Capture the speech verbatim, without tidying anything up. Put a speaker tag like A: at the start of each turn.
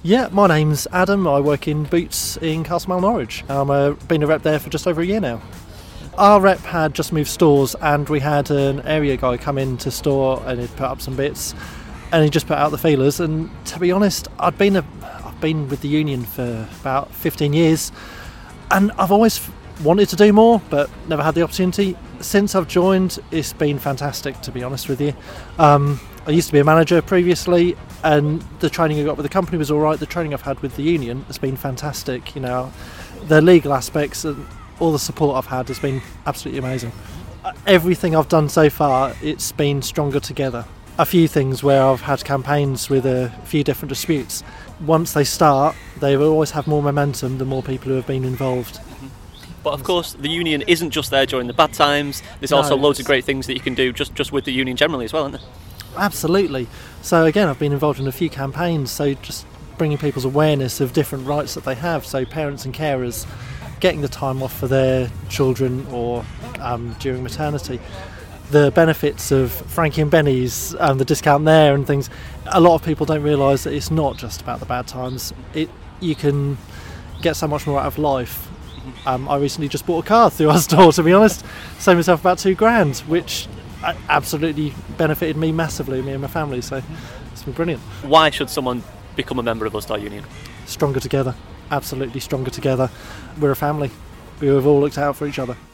A: Yeah, my name's Adam. I work in Boots in Castle Norwich. I've uh, been a rep there for just over a year now. Our rep had just moved stores, and we had an area guy come in to store, and he'd put up some bits, and he just put out the feelers. And to be honest, I'd been a, I've been with the union for about fifteen years, and I've always wanted to do more, but never had the opportunity. Since I've joined, it's been fantastic, to be honest with you. Um, I used to be a manager previously, and the training I got with the company was all right. The training I've had with the union has been fantastic. You know, the legal aspects and all the support I've had has been absolutely amazing. Everything I've done so far, it's been stronger together. A few things where I've had campaigns with a few different disputes. Once they start, they will always have more momentum the more people who have been involved.
B: But of course, the union isn't just there during the bad times. There's
A: No,
B: also loads
A: it's-
B: of great things that you can do just, just with the union generally as well, isn't there?
A: Absolutely. So again, I've been involved in a few campaigns, so just bringing people's awareness of different rights that they have. So parents and carers getting the time off for their children or um, during maternity. The benefits of Frankie and Benny's, um, the discount there and things. A lot of people don't realise that it's not just about the bad times. It you can get so much more out of life. Um, I recently just bought a car through our store, to be honest. Saved myself about two grand, which absolutely benefited me massively, me and my family. So it's been brilliant.
B: Why should someone become a member of Ulster Union?
A: Stronger together. Absolutely stronger together. We're a family. We have all looked out for each other.